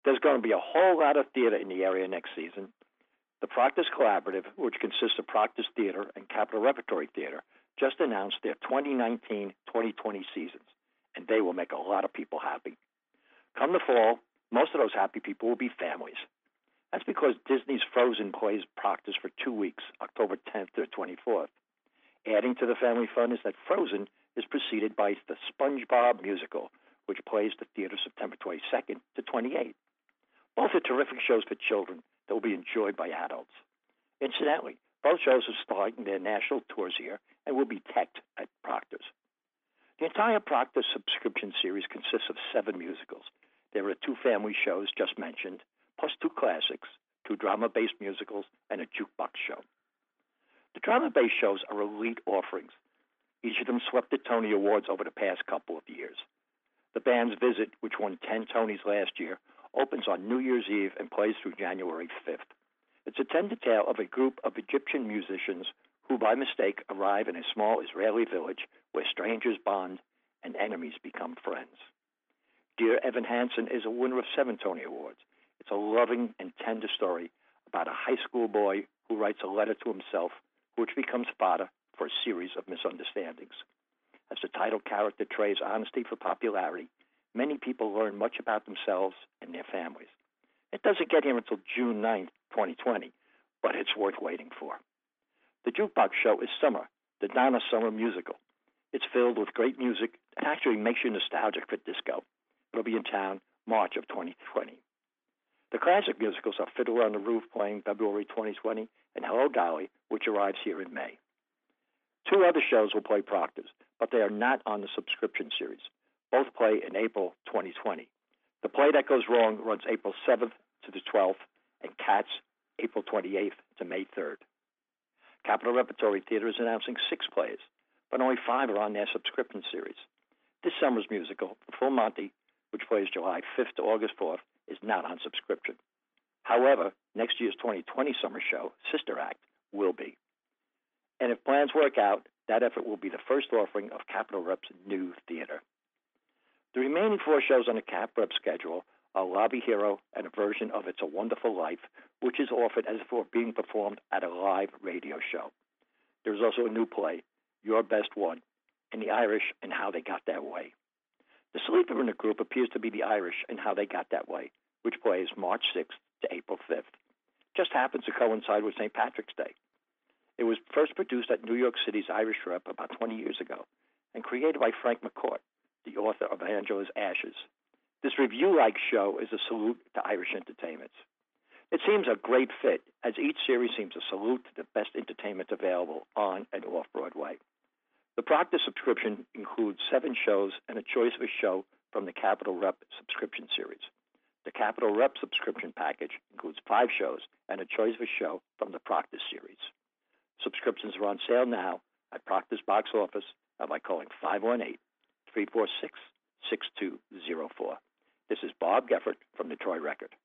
There's going to be a whole lot of theater in the area next season. The Proctor's Collaborative, which consists of Proctor's Theater and Capitol Repertory Theater, just announced their 2019-2020 seasons, and they will make a lot of people happy. Come the fall, most of those happy people will be families. That's because Disney's Frozen plays Proctor's for 2 weeks, October 10th to the 24th. Adding to the family fun is that Frozen is preceded by the SpongeBob musical, which plays the theater September 22nd to 28th. Both are terrific shows for children that will be enjoyed by adults. Incidentally, both shows are starting their national tours here and will be teched at Proctor's. The entire Proctor's subscription series consists of 7 musicals. There are 2 family shows just mentioned, plus 2 classics, 2 drama-based musicals, and a jukebox show. The drama-based shows are elite offerings. Each of them swept the Tony Awards over the past couple of years. The band's Visit, which won 10 Tonys last year, opens on New Year's Eve and plays through January 5th. It's a tender tale of a group of Egyptian musicians who, by mistake, arrive in a small Israeli village where strangers bond and enemies become friends. Dear Evan Hansen is a winner of 7 Tony Awards. It's a loving and tender story about a high school boy who writes a letter to himself, which becomes fodder for a series of misunderstandings. As the title character trades honesty for popularity, many people learn much about themselves and their families. It doesn't get here until June 9th, 2020, but it's worth waiting for. The Jukebox Show is Summer, the Donna Summer musical. It's filled with great music and actually makes you nostalgic for disco. It'll be in town March of 2020. The classic musicals are Fiddler on the Roof playing February 2020 and Hello Dolly, which arrives here in May. 2 other shows will play Proctor's, but they are not on the subscription series. Both play in April 2020. The Play That Goes Wrong runs April 7th to the 12th, and Cats, April 28th to May 3rd. Capitol Repertory Theater is announcing 6 plays, but only 5 are on their subscription series. This summer's musical, The Full Monty, which plays July 5th to August 4th, is not on subscription. However, next year's 2020 summer show, Sister Act, will be. And if plans work out, that effort will be the first offering of Capitol Rep's new theater. The remaining 4 shows on the Cap Rep schedule are Lobby Hero and a version of It's a Wonderful Life, which is offered as if it were being performed at a live radio show. There is also a new play, Your Best One, and the Irish and How They Got That Way. The sleeper in the group appears to be the Irish and How They Got That Way, which plays March 6th to April 5th. Just happens to coincide with St. Patrick's Day. It was first produced at New York City's Irish Rep about 20 years ago and created by Frank McCourt, the author of Angela's Ashes. This review-like show is a salute to Irish entertainment. It seems a great fit, as each series seems a salute to the best entertainment available on and off Broadway. The Proctor subscription includes 7 shows and a choice of a show from the Capitol Rep subscription series. The Capitol Rep subscription package includes 5 shows and a choice of a show from the Proctor series. Subscriptions are on sale now at Proctor's box office and by calling 518-346-6204. This is Bob Geffert from the Troy Record.